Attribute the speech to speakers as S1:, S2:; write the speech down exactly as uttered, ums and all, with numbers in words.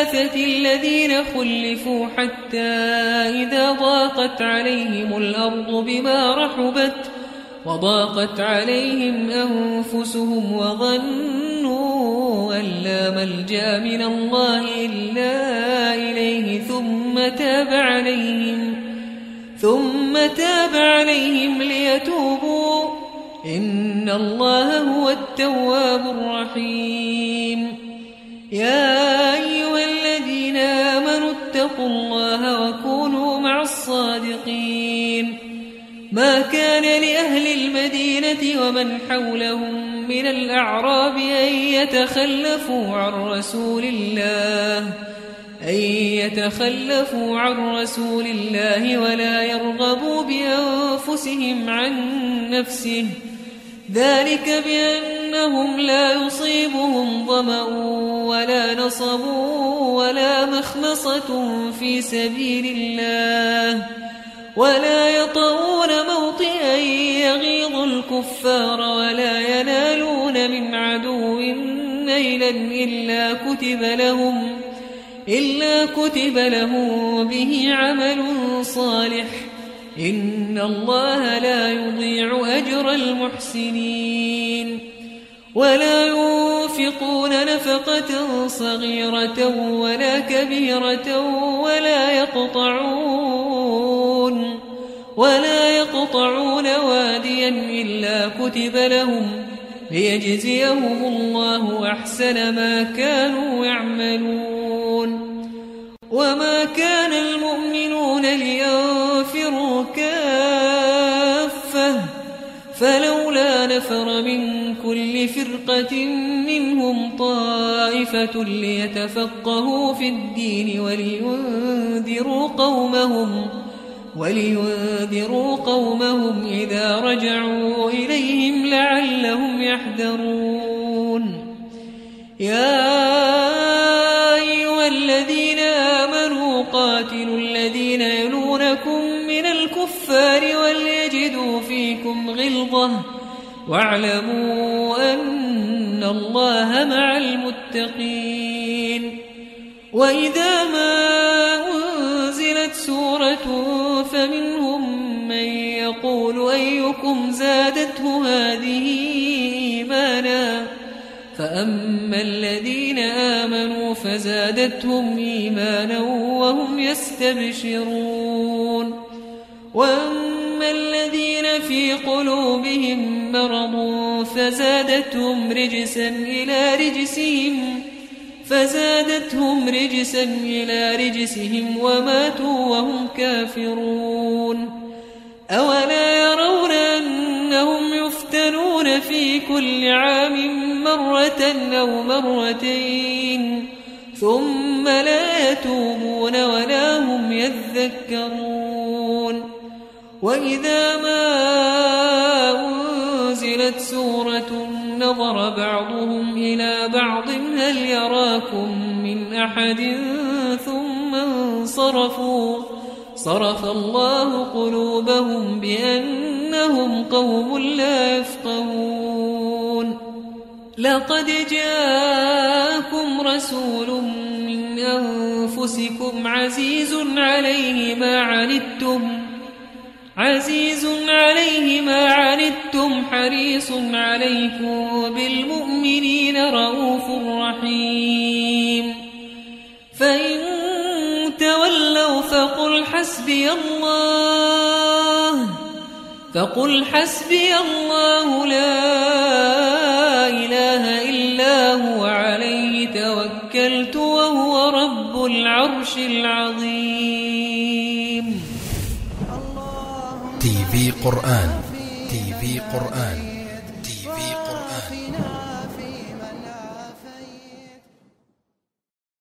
S1: الثلاثة الذين خلفوا حتى إذا ضاقت عليهم الأرض بما رحبت وضاقت عليهم أنفسهم وظنوا أن لا ملجأ من الله إلا إليه ثم تاب عليهم ثم تاب عليهم ليتوبوا إن الله هو التواب الرحيم. يا أيها الذين آمنوا اتقوا الله وكونوا مع الصادقين. ما كان لأهل المدينة ومن حولهم من الأعراب أن يتخلفوا عن رسول الله أن يتخلفوا عن رسول الله ولا يرغبوا بأنفسهم عن نفسه ذلك بأنهم لا يصيبهم ظمأ ولا نصب ولا مخمصة في سبيل الله ولا يطؤون موطئا يغيظ الكفار ولا ينالون من عدو نيلا إلا كتب لهم إلا كتب له به عمل صالح إن الله لا يضيع أجر المحسنين. ولا ينفقون نفقة صغيرة ولا كبيرة ولا يقطعون ولا يقطعون واديا إلا كتب لهم ليجزيهم الله أحسن ما كانوا يعملون. وما كان المؤمنون لينفروا كافة فلولا نفر من كل فرقة منهم طائفة ليتفقهوا في الدين ولينذروا قومهم ولينذروا قومهم إذا رجعوا إليهم لعلهم يحذرون. يا أيها الذين آمنوا قاتلوا الذين يلونكم من الكفار وليجدوا فيكم غلظة واعلموا أن الله مع المتقين. وإذا ما أنزلت سورة فمنهم من يقول أيكم زادته هذه إيمانا فأما الذين آمنوا فزادتهم إيمانا وهم يستبشرون وأما الذين في قلوبهم مرض فزادتهم رجسا إلى رجسهم فزادتهم رجسا إلى رجسهم وماتوا وهم كافرون. أولا يرون أنهم يفتنون في كل عام مرة أو مرتين ثم لا يتوبون ولا هم يذكرون. وإذا ما أنزلت سورة نظر بعضهم إلى بعض هل يراكم من أحد ثم انصرفوا صرف الله قلوبهم بأنهم قوم لا يفقهون. لقد جاءكم رسول من أنفسكم عزيز عليه ما عنتم عزيز عليه ما عنتم حريص عليكم بالمؤمنين رؤوف رحيم. فإن تولوا فقل حسبي الله فقل حسبي الله لا إله إلا هو عليه توكلت وهو رب العرش العظيم.
S2: تي في قرآن تي في قرآن